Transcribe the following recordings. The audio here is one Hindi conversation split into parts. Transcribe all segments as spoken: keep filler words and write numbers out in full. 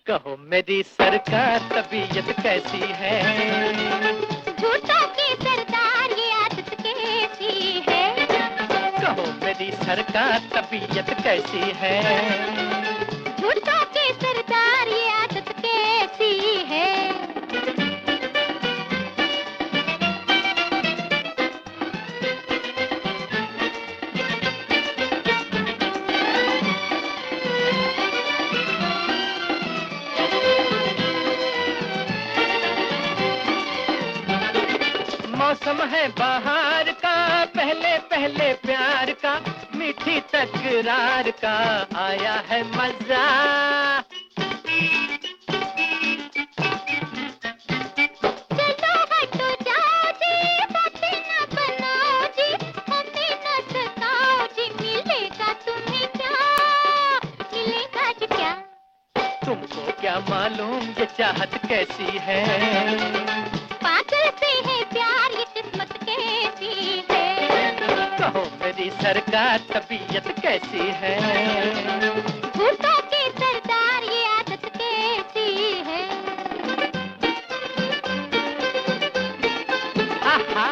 कहो मेरी सरकार तबीयत कैसी है? झूठों की सरदार ये आदत कैसी है? कहो मेरी सरकार तबीयत कैसी है? झूठों की सरदार ये आदत कैसी है? मौसम है बाहर का, पहले पहले प्यार का, मीठी तकरार का आया है मजा। चलो हटो जाओ जी, बातें न बनाओ जी, हमें न सताओ जी, मिलेगा तुम्हें क्या, मिलेगा जी क्या? तुमको क्या मालूम ये चाहत कैसी है? पागल से है प्यार ये किस्मत कैसी है? कहो मेरी सरकार तबीयत कैसी है? झूठों की सरदार ये आदत कैसी है? आहा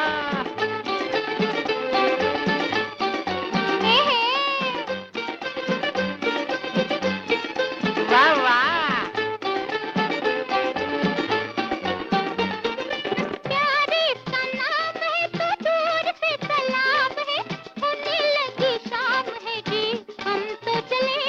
हे हे वाह वाह। प्यार इसका नाम है तो दूर से सलाम है, होने लगी शाम है जी, हम तो चले।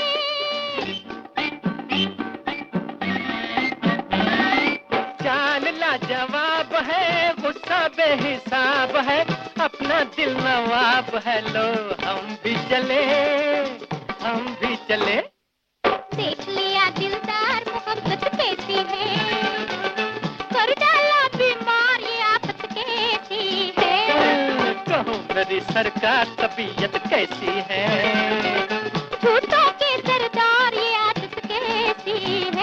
चाल लाजवाब है, गुस्सा बेहिसाब है, अपना दिल नवाब है, लो हम भी चले, हम भी चले। देख लिया दिलदार मोहब्बत कैसी है, कर डाला बीमार ये आफत कैसी है? कहो मेरी सरकार तबीयत कैसी है? झूठों के सरदार ये आदत कैसी है?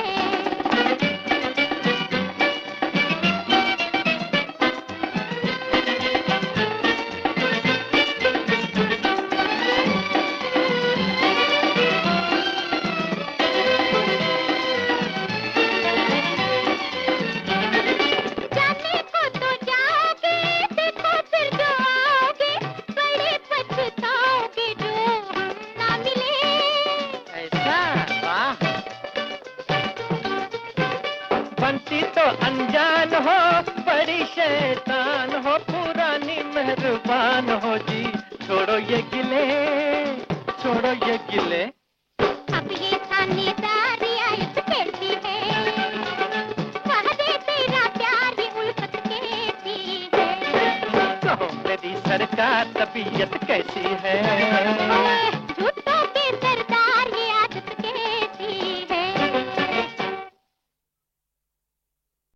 जाने को तो जाओगे, देखो फिर जो आओगे, बड़े पछताओगे जो हम ना मिले। ऐसा वाह। बनती तो अनजान हो, बड़ी शैतान हो, पुरानी मेहरबान हो जी, छोड़ो ये गिले, छोड़ो ये गिले। अब ये थानेदार रियायत कैसी है? कह दे तेरा प्यार ये उल्फत कैसी है? कहो मेरी सरकार तबीयत कैसी है?